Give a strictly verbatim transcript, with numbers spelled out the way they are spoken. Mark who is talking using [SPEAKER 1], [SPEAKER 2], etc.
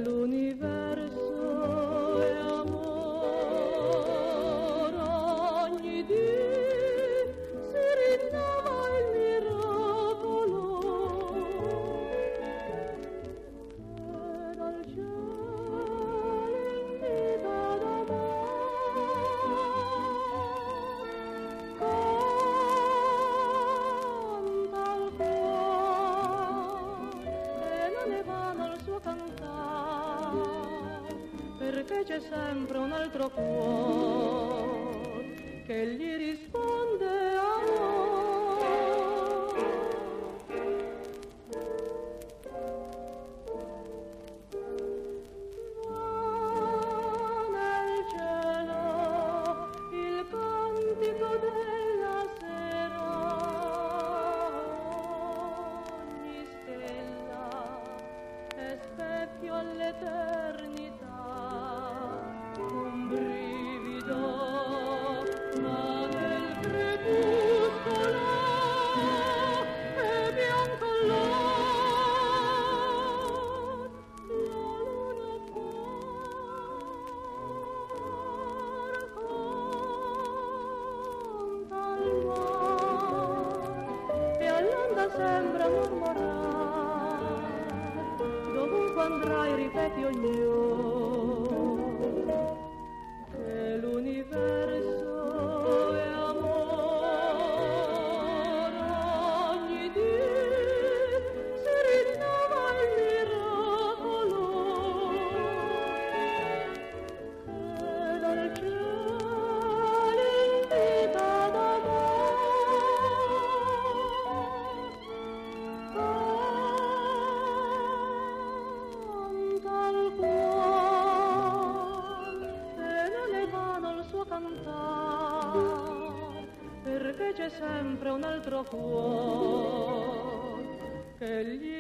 [SPEAKER 1] l'universo è amore, ogni dì si rinnova il miracolo e dal cielo invita d'amore, canta al cuore e non è vano il suo cantare, perché c'è sempre un altro cuore che gli risponde amore. Va nel cielo il cantico della sera, ogni stella è specchio all'eternità, un brivido ma nel crepuscolo è bianco l'or, la luna canta al mare e all'onda sembra mormorare, dovunque andrai ripeti ognore che l'universo è amore, ogni dì si rinnova il miracolo che dal cielo invita d'amore, canta al cuore e non è vano il suo cantare, perché c'è sempre un altro cuore che gli